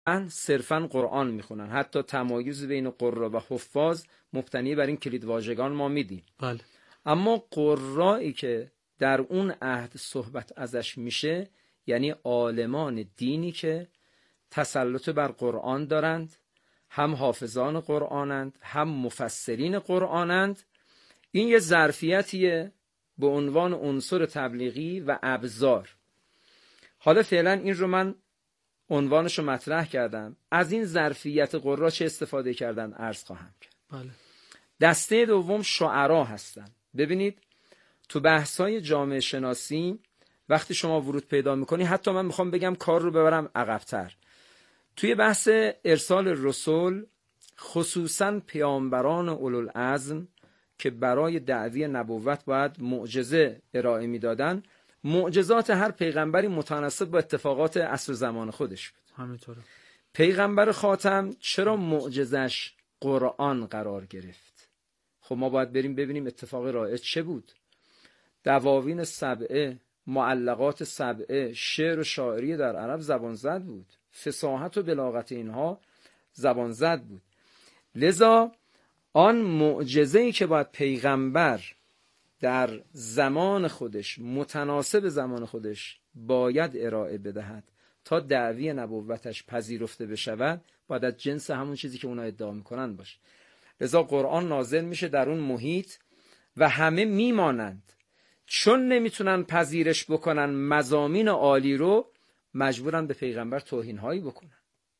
صرفاً قرآن میخونن. حتی تمایز بین قرا و حفاظ مبتنی بر این کلید واژگان ما میدیم. بله. اما قرایی که در اون عهد صحبت ازش میشه یعنی عالمان دینی که تسلط بر قرآن دارند، هم حافظان قرآنند هم مفسرین قرآنند. این یه ظرفیتیه به عنوان عنصر تبلیغی و ابزار. حالا فعلا این رو من عنوانش رو مطرح کردم. از این ظرفیت قرآن چه استفاده کردن عرض خواهم کرد. بله. دسته دوم شعرا هستن. ببینید تو بحث‌های جامعه شناسی وقتی شما ورود پیدا میکنی، حتی من میخوام بگم کار رو ببرم عقب‌تر، توی بحث ارسال رسول خصوصاً پیامبران اولوالعزم که برای دعوی نبوت باید معجزه ارائه میدادن، معجزات هر پیغمبری متناسب با اتفاقات عصر زمان خودش بود. همینطوره. پیغمبر خاتم چرا معجزش قرآن قرار گرفت؟ خب ما باید بریم ببینیم اتفاق رایج چه بود. دواوین سبعه، معلقات سبعه، شعر و شاعری در عرب زبان زد بود. فصاحت و بلاغت اینها زبان زد بود. لذا آن معجزه‌ای که باید پیغمبر در زمان خودش متناسب زمان خودش باید ارائه بدهد تا دعوی نبوتش پذیرفته بشود، باید از جنس همون چیزی که اونا ادعا میکنن باشه. لذا قرآن نازل میشه در اون محیط و همه میمانند. چون نمیتونن پذیرش بکنن مضامین عالی رو، مجبورن به پیغمبر توهین‌هایی بکنن.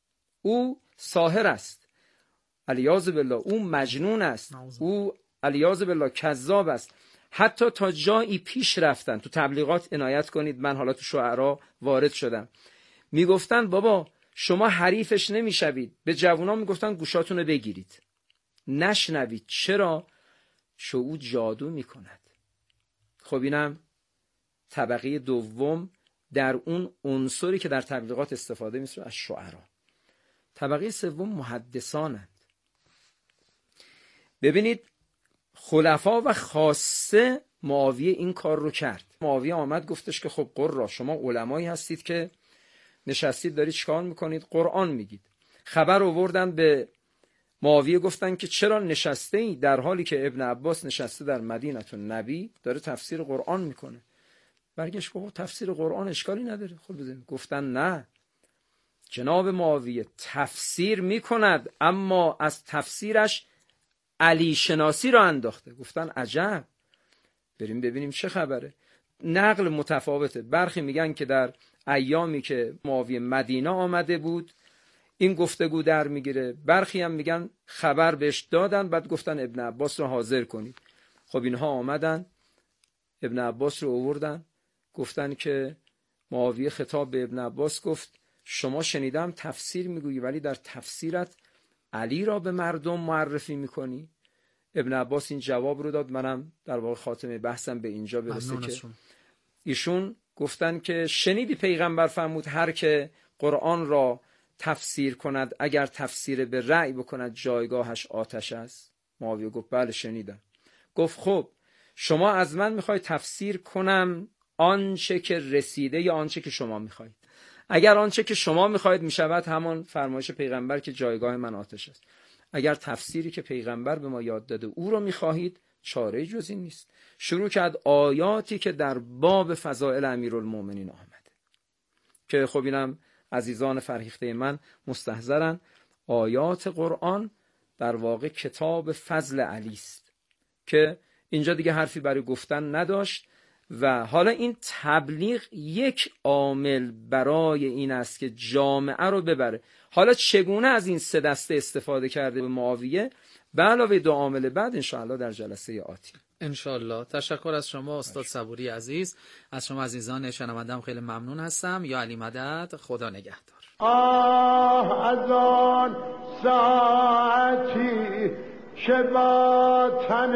او ساحر است، علیاذ بالله، او مجنون است، او علیاذ بالله کذاب است. حتی تا جایی پیش رفتن، تو تبلیغات عنایت کنید، من حالا تو شعرا وارد شدم، میگفتن بابا شما حریفش نمیشوید. به جوونا میگفتن گوشاتون رو بگیرید نشنوید. چرا؟ چون او جادو میکند. خب اینم طبقه دوم در اون عنصری که در تبلیغات استفاده میشه از شعرا. طبقه سوم محدثانند. ببینید خلفا و خاصه معاویه این کار رو کرد. معاویه آمد گفتش که خب قرا، شما علمایی هستید که نشستید دارید چیکار میکنید؟ قرآن میگید. خبر آوردن به معاویه، گفتن که چرا نشسته ای در حالی که ابن عباس نشسته در مدینه النبی داره تفسیر قرآن میکنه؟ برگشت بابا تفسیر قرآن اشکالی نداره، خب بزنید. گفتن نه، جناب معاویه تفسیر میکند اما از تفسیرش علی شناسی را انداخته. گفتن عجب، بریم ببینیم چه خبره. نقل متفاوته. برخی میگن که در ایامی که معاویه مدینه آمده بود این گفتگو در میگیره، برخی هم میگن خبر بهش دادن بعد گفتن ابن عباس رو حاضر کنید. خب اینها آمدن ابن عباس رو آوردن، گفتن که معاویه خطاب به ابن عباس گفت شما شنیدم تفسیر میگویی ولی در تفسیرت علی را به مردم معرفی میکنی. ابن عباس این جواب رو داد. منم در واقع خاتمه بحثم به اینجا برسه که ایشون گفتن که شنیدی پیغمبر فرمود هر که قرآن را تفسیر کند اگر تفسیر به رأی بکند جایگاهش آتش است. معاویه گفت بله شنیدم. گفت خب شما از من میخوای تفسیر کنم آنچه که رسیده یا آنچه که شما میخواید؟ اگر آنچه که شما میخواید میشود همان فرمایش پیغمبر که جایگاه من آتش است. اگر تفسیری که پیغمبر به ما یاد داده او رو میخواهید، چاره جز این نیست. شروع کرد آیاتی که در باب فضائل امیرالمومنین آمده که خب اینم عزیزان فرهیخته من مستحضرن. آیات قرآن در واقع کتاب فضل علی است که اینجا دیگه حرفی برای گفتن نداشت. و حالا این تبلیغ یک عامل برای این است که جامعه رو ببره. حالا چگونه از این سه دسته استفاده کرده به معاویه به علاوه دو عامل بعد انشاءالله در جلسه آتی انشاءالله. تشکر از شما استاد صبوری عزیز. از شما عزیزان شنونده‌ام خیلی ممنون هستم. یا علی مدد، خدا نگهدار. از آن ساعتی که با تن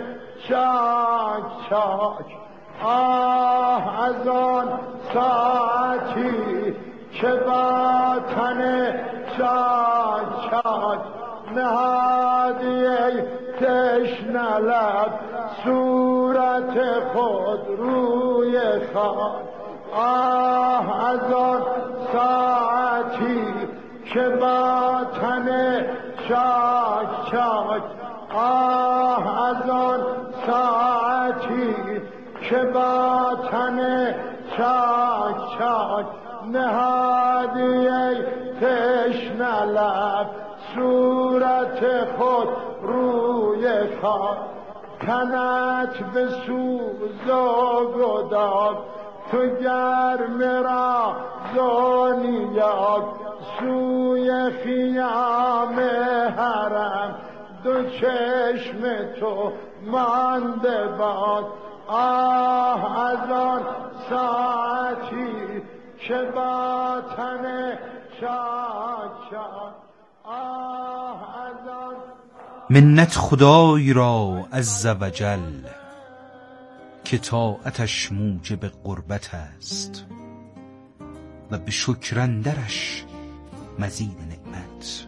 چاک چاک، از آن ساعتی که با تن چاک چاک، نهادی ای تشنه لب صورت خود روی خاک. از آن ساعتی که با تن چاک چاک از آن ساعتی که با تن چاک چاک نهادی ای تشنه لب صورت خود روی خاک تنت به سوز و گداز تو گرم را زونیاد سوی خیام حرم دو چشم تو مانده باد از آن ساعتی که با تن چاک چاک از آن منت خدای را عز و جل که طاعتش موجب قربت است و به شکر اندرش مزید نعمت.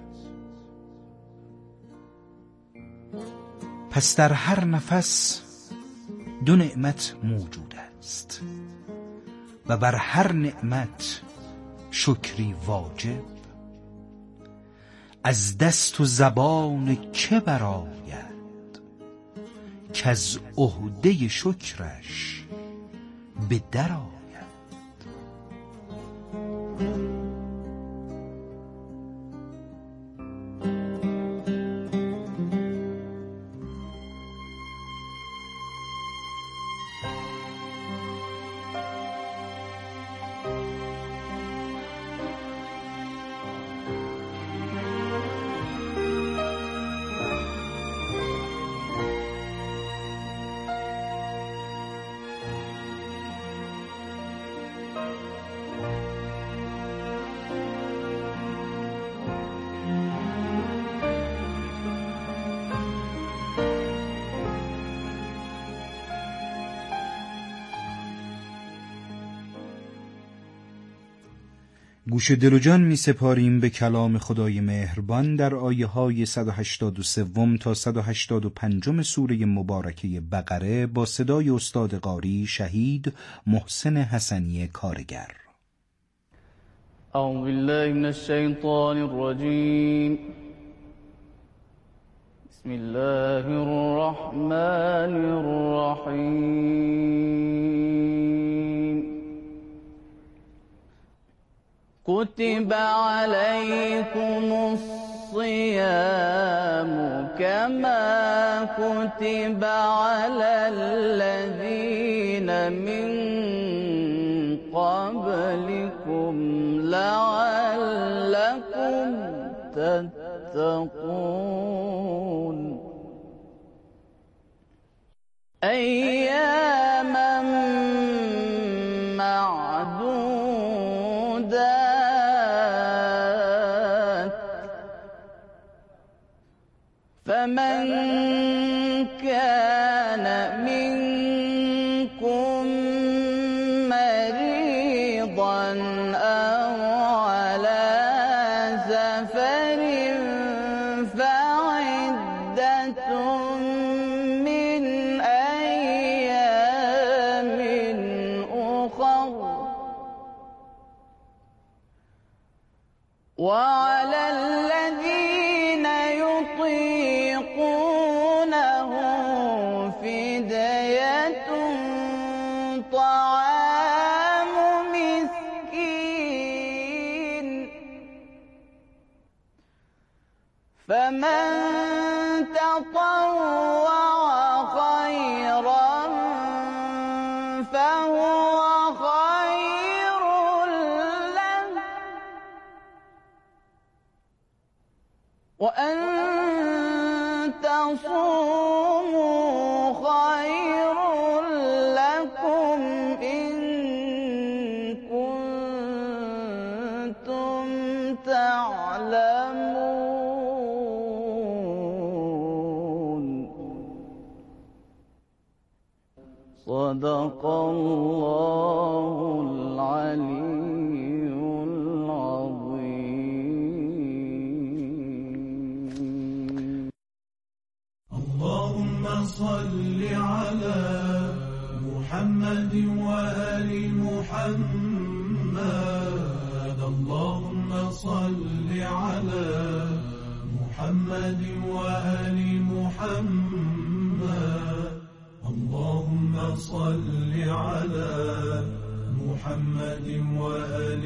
پس در هر نفس دو نعمت موجود است و بر هر نعمت شکری واجب. از دست و زبان که برآید که از عهده شکرش به در آید. گوش دل و جان می سپاریم به کلام خدای مهربان در آیه های 183 تا 185 سوره مبارکه بقره با صدای استاد قاری شهید محسن حسنی کارگر. اعوذ بالله من الشیطان الرجیم. بسم الله الرحمن الرحیم. كتب عليكم الصيام كما كتب على الذين من قبلكم لعلكم تتقون. أياما فمن كان منكم مريضا أو على سفر فعدة من أيام أخر وعلى الذين يطيقونه فدية طعام مسكين فمن تطوع خيرا فهو خير له وأن تصوموا خير لكم إن كنتم تعلمون. صدق الله العلي العظيم. اللهم صل على محمد وآل محمد. اللهم صل على محمد وآل محمد. اللهم صل على محمد وآل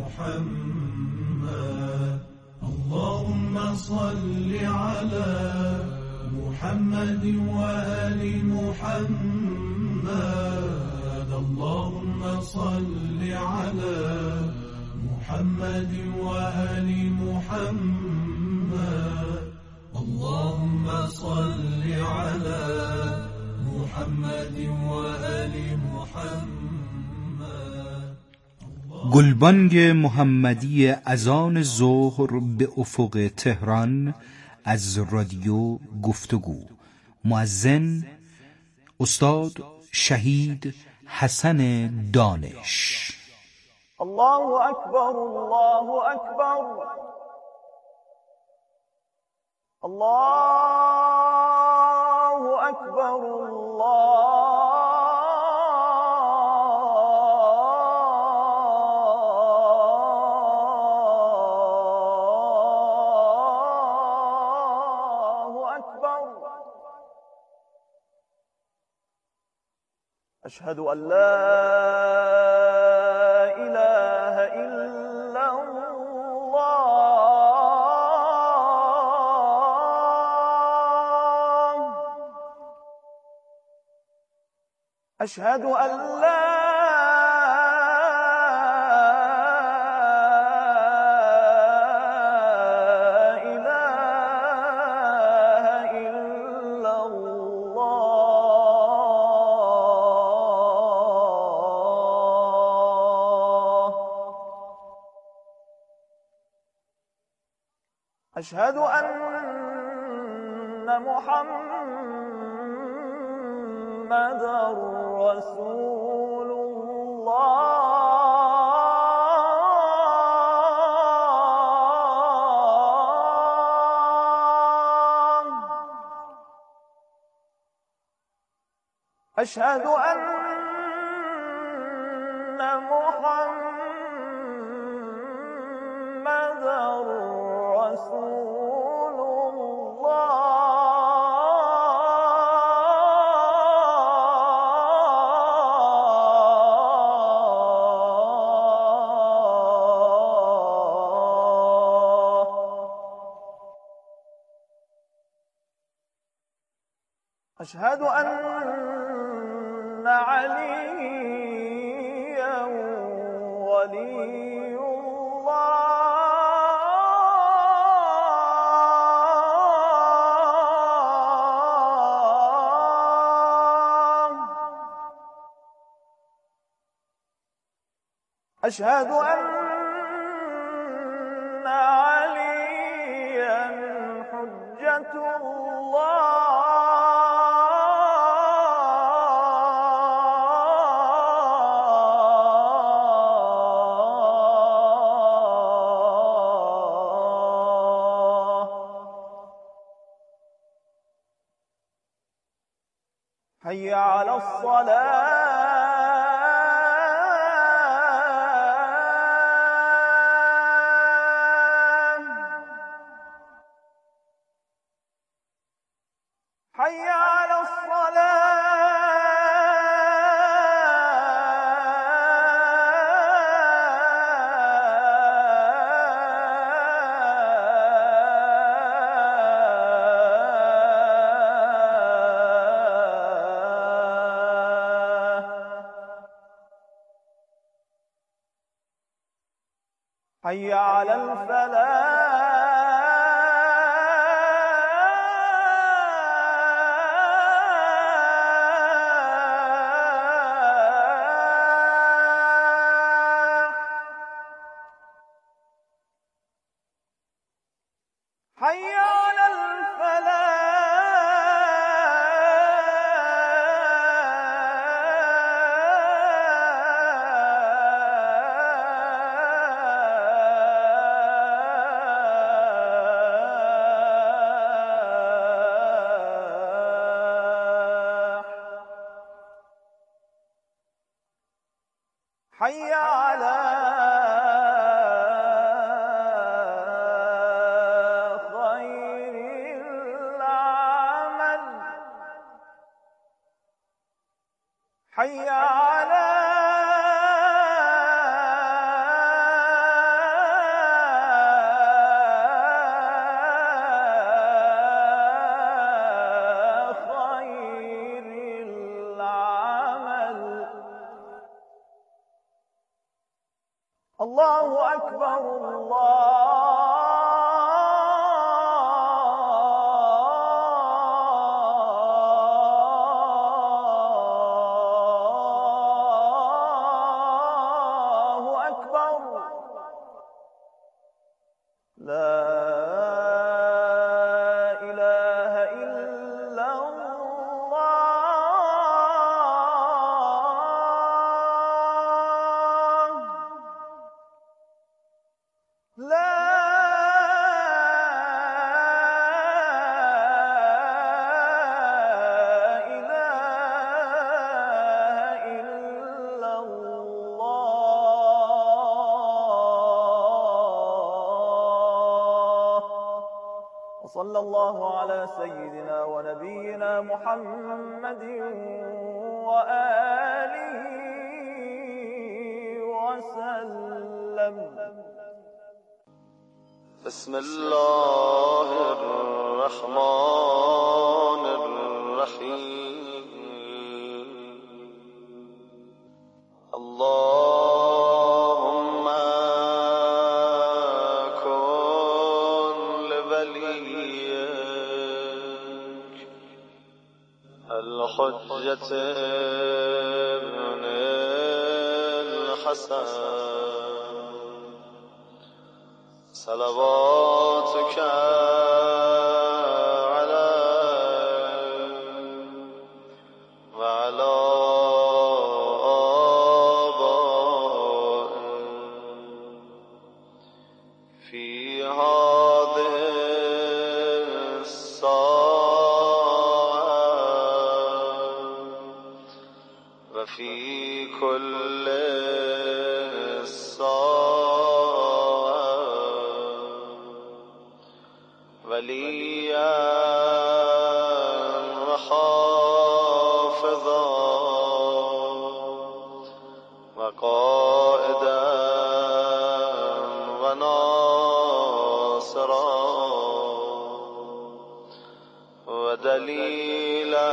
محمد. اللهم صل على محمد وآل محمد. اللهم صل على محمد وآل محمد. اللهم صل على محمد وآل محمد. گلبانگ محمدی اذان ظهر به افق تهران از رادیو گفتگو. مؤذن استاد شهید حسن دانش. الله أكبر الله أكبر الله أكبر الله أكبر. أشهد أن لا إله إلا الله. أشهد أن لا إله إلا الله. أشهد أن محمدًا رسول الله. أشهد أن محمدًا رسول الله. أشهد أن عليا ولي الله. أشهد أن عليا حجة الله. حي على الصلاة. حي على الصلاة. حي على الفلاح. حي على الفلاح. حي على أكبر الله أكبر لا إله إلا الله لا إله إلا الله وصلى الله على سيدنا ونبينا محمد وآله وسلم بسم الله الرحمن الرحيم اللهم كن لوليك الحجة ابن الحسن صلواتك عليه وعلى آبائه في هذه الساعة وفي كل وليا وحافظا وقائدا وناصرا ودليلا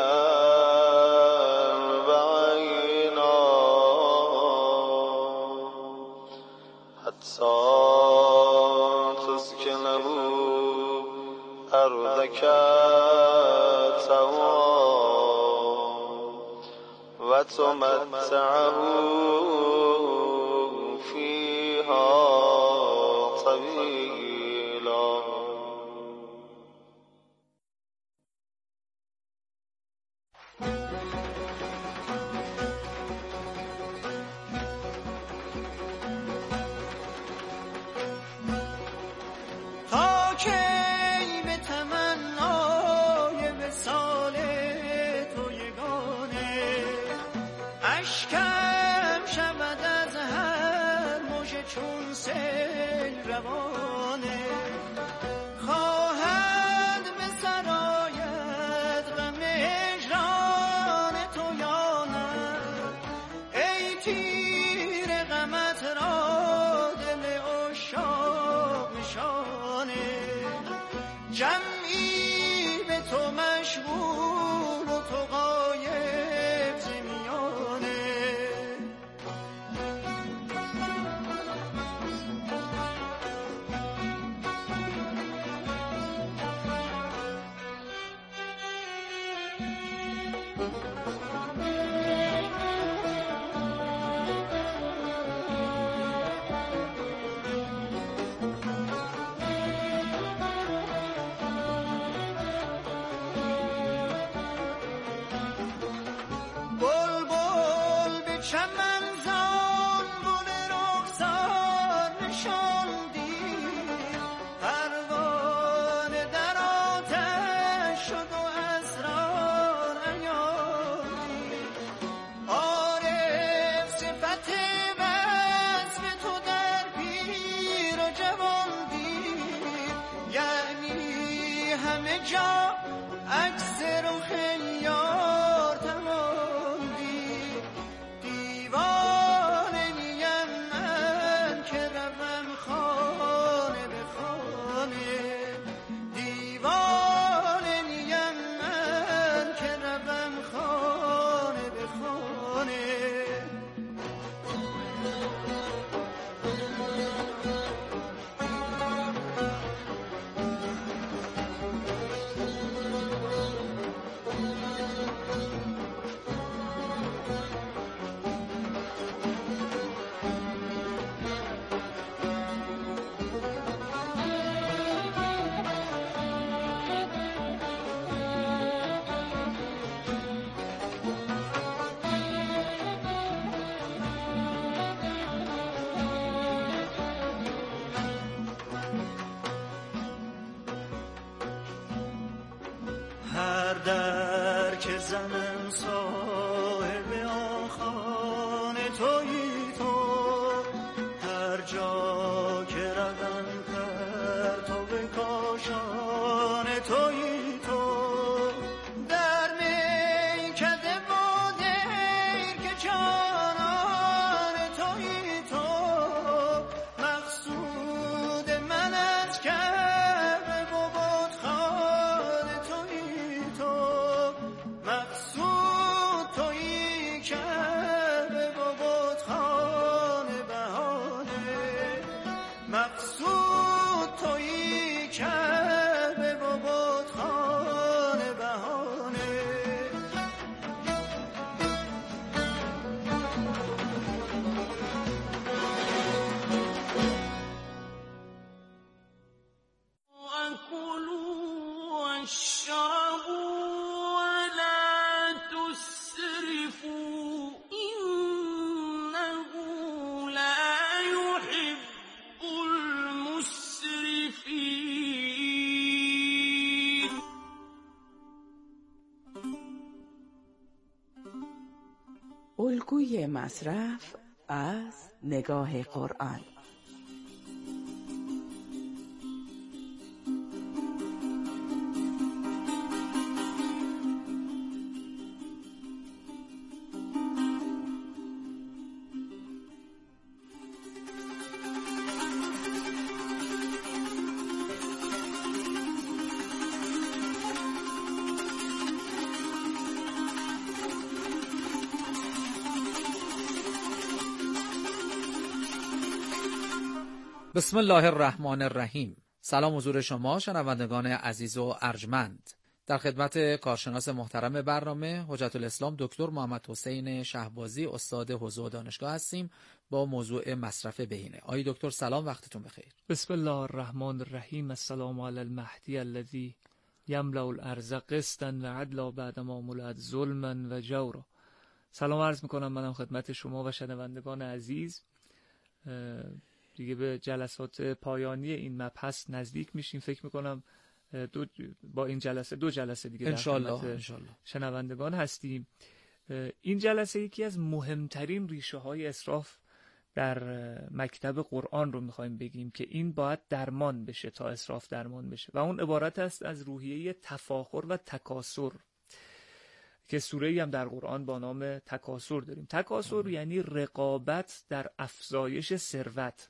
وعينا حتى تسكنه أرضك سواء وتمتعه فيها طويلا اشکم شود از هر موج چون سیل روانه خواهد به سرایت غم هجران تو یا نه ای تیر غمت را دل عشاق نشانه جمعی به تو مشغول و تو غایب ز میانه بلبل به چمن زنبون رخسار نشاندی پروانه در آتش شد و اسرار عیاندی عارف صفت وصف تو در پیر و جوان دید یعنی همه جا عکس رخ یار تمام دید دیوانه نیم من که روم خانه به خانه دیوانه نیم من که روم خانه به خانه هر در که زنم صاحب آن خانه تویی تو، هر جا که روم پرتو به کاشانه تویی تو، در میکده و دیر که جانان تویی تو، مقصود من از کعبه و بتخانه تویی تو، مقصود تویی کعبه و بتخانه بهانه، مقصود تویی کعبه و بتخانه بهانه. وَكُلُوا وَاشْرَبُوا وَلَا تُسْرِفُوا إِنَّهُ لَا يُحِبُّ الْمُسْرِفِينَ. الگوی مصرف از نگاه قرآن. بسم الله الرحمن الرحیم. سلام حضور شما شنوندگان عزیز و ارجمند. در خدمت کارشناس محترم برنامه حجت الاسلام دکتر محمد حسین شهبازی استاد حوزه و دانشگاه هستیم با موضوع مصرف بهینه. آقای دکتر سلام، وقتتون بخیر. بسم الله الرحمن الرحیم. السلام علی المهدی الذی یملأ الارض قسطا و عدلا بعدما ملئت ظلما و جورا. سلام عرض میکنم منم خدمت شما و شنوندگان عزیز. دیگه به جلسات پایانی این مبحث نزدیک میشیم. فکر میکنم با این جلسه دو جلسه دیگه انشالله شنوندگان هستیم. این جلسه یکی از مهمترین ریشه های اسراف در مکتب قرآن رو میخوایم بگیم که این باید درمان بشه تا اسراف درمان بشه و اون عبارت است از روحیه تفاخر و تکاسر که سوره‌ای هم در قرآن با نام تکاسر داریم. تکاسر یعنی رقابت در افزایش ثروت،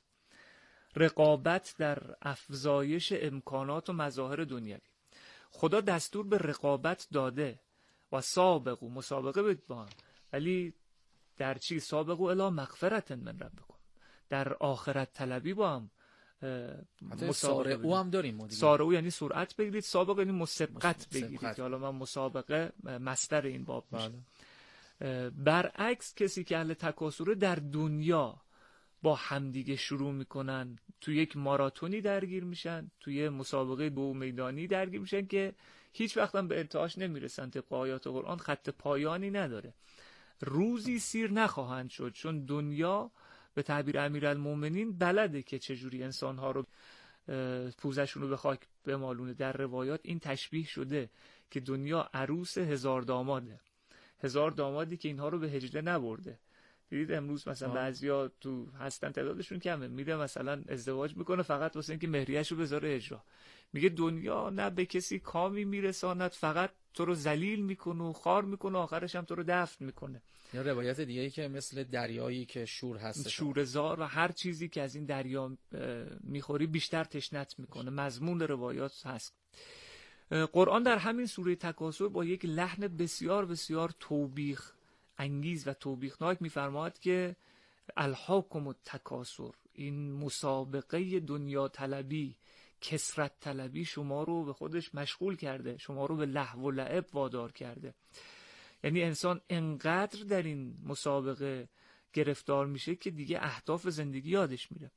رقابت در افزایش امکانات و مظاهر دنیوی. خدا دستور به رقابت داده و سابقو، مسابقه بدید با هم، ولی در چی؟ سابقو الی مغفرت من ربکم، در آخرت طلبی با هم مسابقه. او هم داریم. سارعو یعنی سرعت بگیرید، سابق یعنی مسابقت بگیرید که حالا من مسابقه مصدر این باب میشه. برعکس کسی که اهل تکاسره در دنیا با همدیگه شروع میکنن، تو یک ماراتونی درگیر میشن، توی مسابقه دو میدانی درگیر میشن که هیچ وقت هم به انتهاش نمیرسن. طبق آیات قرآن خط پایانی نداره، روزی سیر نخواهند شد، چون دنیا به تعبیر امیرالمومنین بلده که چجوری انسانها رو پوزشون رو به خاک بمالونه. در روایات این تشبیه شده که دنیا عروس هزار داماده، هزار دامادی که اینها رو به هجله نبرده. دیدید امروز مثلا بعضیا تو هستن تعدادشون کمه، میره مثلا ازدواج میکنه فقط واسه اینکه مهریه‌شو بذاره اجرا. میگه دنیا نه به کسی کامی میرساند، فقط تو رو ذلیل میکنه و خوار میکنه، آخرش هم تو رو دفن میکنه. یا روایت دیگه‌ای که مثل دریایی که شور هست، شورزار، و هر چیزی که از این دریا میخوری بیشتر تشنت میکنه. مضمون روایات هست. قرآن در همین سوره تکاسر با یک لحن بسیار بسیار توبیخ انگیز و توبیخناک میفرماید که الهاکم التکاسر، این مسابقه دنیا طلبی، کثرت طلبی شما رو به خودش مشغول کرده، شما رو به لهو و لعب وادار کرده. یعنی انسان انقدر در این مسابقه گرفتار میشه که دیگه اهداف زندگی یادش میره.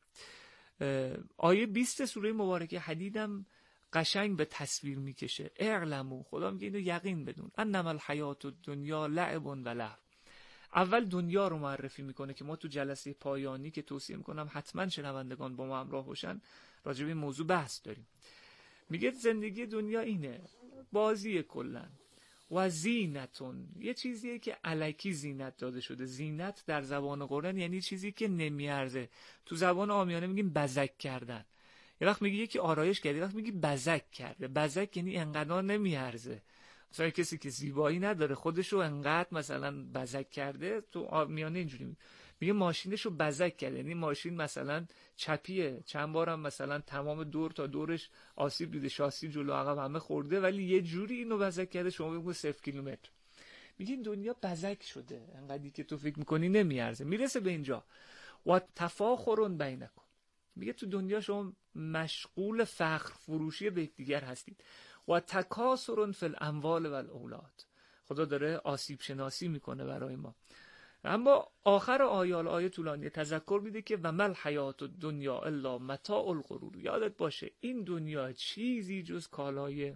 آیه 20 سوره مبارکه حدید هم قشنگ به تصویر میکشه. اعلموا، خدا میگه اینو یقین بدون، انما الحیات الدنیا لعب و لهو. اول دنیا رو معرفی میکنه که ما تو جلسه پایانی که توصیه میکنم حتما شنوندگان با ما همراه باشن راجع به این موضوع بحث داریم. میگه زندگی دنیا اینه، بازی کلن، و زینتون یه چیزیه که الکی زینت داده شده. زینت در زبان قرآن یعنی چیزی که نمیارزه. تو زبان عامیانه میگیم بزک کردن. یه وقت میگی یکی آرایش کرده، یه وقت میگی بزک کرده. بزک یعنی انقدر نمیارزه. مثلا کسی که زیبایی نداره خودشو انقدر مثلا بزک کرده، تو عامیانه اینجوری میگه ماشینشو بزک کرده، یعنی ماشین مثلا چپیه، چند بارم مثلا تمام دور تا دورش آسیب دیده، شاسی جلو عقب همه خورده، ولی یه جوری اینو بزک کرده شما بگو 0 کیلومتر. میگه دنیا بزک شده، انقدری که تو فکر میکنی نمیارزه. میرسه به اینجا و تفاخرون بینکم، میگه تو دنیا شما مشغول فخر فروشی به یکدیگر هستید. و تکاثر فی الاموال و الاولاد، خدا داره آسیب شناسی میکنه برای ما. اما آخر آیه طولانی تذکر میده که و مل حیات الدنیا الا متاع الغرور. یادت باشه این دنیا چیزی جز کالای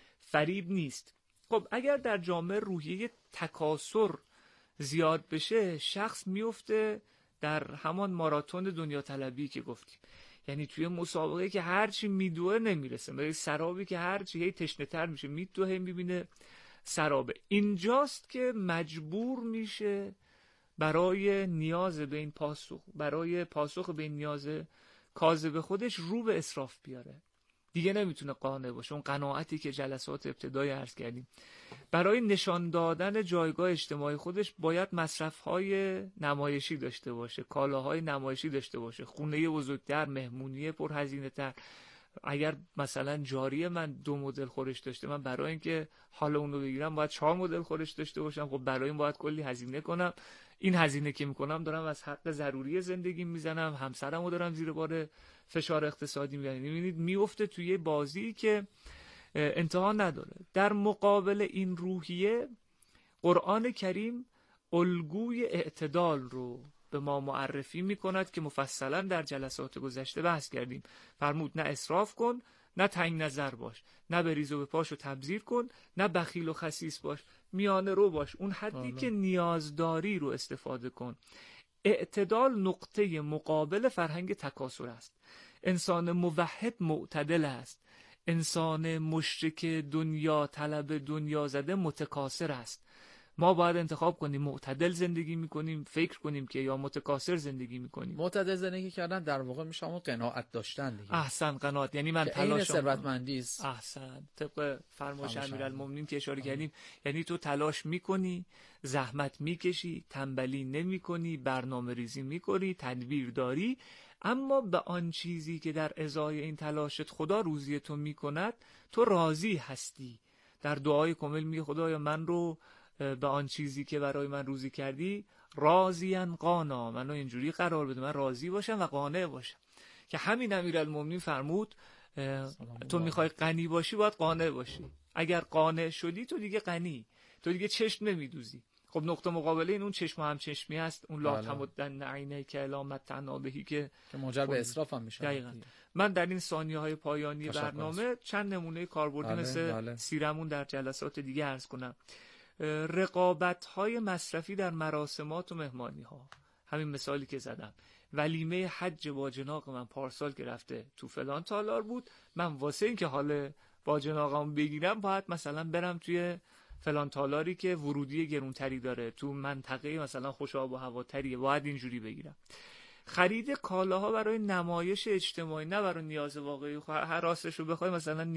فریب نیست. خب اگر در جامعه روحیه تکاثر زیاد بشه، شخص میفته در همان ماراتون دنیا طلبی که گفتیم، یعنی توی مسابقه که هرچی میدوه نمیرسه، مثل سرابی که هرچی هی تشنه تر میشه میدوه هی میبینه سرابه. اینجاست که مجبور میشه برای نیاز به این پاسخ، برای پاسخ به این نیاز کاذب خودش رو به اسراف بیاره. دیگه نمیتونه قانع باشه. اون قناعتی که جلسات ابتدایی عرض کردیم، برای نشان دادن جایگاه اجتماعی خودش باید مصرف‌های نمایشی داشته باشه، کالاهای نمایشی داشته باشه، خونه بزرگتر، مهمونی پرهزینه‌تر. اگر مثلا جاری من 2 مدل خورش داشته، من برای اینکه حال اون رو بگیرم باید 4 مدل خورش داشته باشم. خب برای این باید کلی هزینه کنم. این هزینه که میکنم دارم از حق ضروری زندگی میزنم، همسرمو دارم زیر بار فشار اقتصادی میبرم. میبینید میفته توی بازی که انتها نداره. در مقابل این روحیه قرآن کریم الگوی اعتدال رو به ما معرفی میکند که مفصلا در جلسات گذشته بحث کردیم. فرمود نه اسراف کن، نه تنگ نظر باش، نه بریز و به پاشو تبذیر کن، نه بخیل و خسیس باش، میانه رو باش. اون حدی که نیازداری رو استفاده کن. اعتدال نقطه مقابل فرهنگ تکاثر است. انسان موحد معتدل است. انسان مشرک دنیا طلب دنیا زده متکاثر است. ما باید انتخاب کنیم معتدل زندگی میکنیم، فکر کنیم که یا متکاثر زندگی میکنیم. معتدل زندگی کردن در واقع میشه اون قناعت داشتن دیگه. احسن، قناعت یعنی من تلاش ثروتمندی است. احسن، طبق فرمایش امیرالمومنین که اشاره کردیم، یعنی تو تلاش میکنی، زحمت میکشی، تنبلی نمیکنی، برنامه ریزی میکنی، تدبیر داری، اما به آن چیزی که در ازای این تلاشت خدا روزی تو میکند تو راضی هستی. در دعای کامل میگه خدایا من رو به آن چیزی که برای من روزی کردی راضیاً قانا، منو اینجوری قرار بده من راضی باشم و قانع باشم. که همین امیرالمومنین فرمود تو میخوای غنی باشی باید قانع باشی. اگر قانع شدی تو دیگه غنی، تو دیگه چشم نمیدوزی. خب نقطه مقابله این اون چشم هم چشمی هست، اون لا تمدن عینیک که الا متعنا بهی که منجر به اسراف هم میشه. دقیقاً. من در این ثانیه‌های پایانی برنامه چند نمونه کاربردی مثل سیرمون در جلسات دیگه عرض کنم. رقابت‌های مصرفی در مراسمات و مهمانی‌ها، همین مثالی که زدم، ولیمه حج باجناق من پارسال که رفته تو فلان تالار بود، من واسه این که حال باجناقم بگیرم باید مثلا برم توی فلان تالاری که ورودی گرونتری داره، تو منطقه مثلا خوش آب و هواتریه، باید اینجوری بگیرم. خرید کالاها برای نمایش اجتماعی، نه برای نیاز واقعی. هر راستش رو بخوای مثلا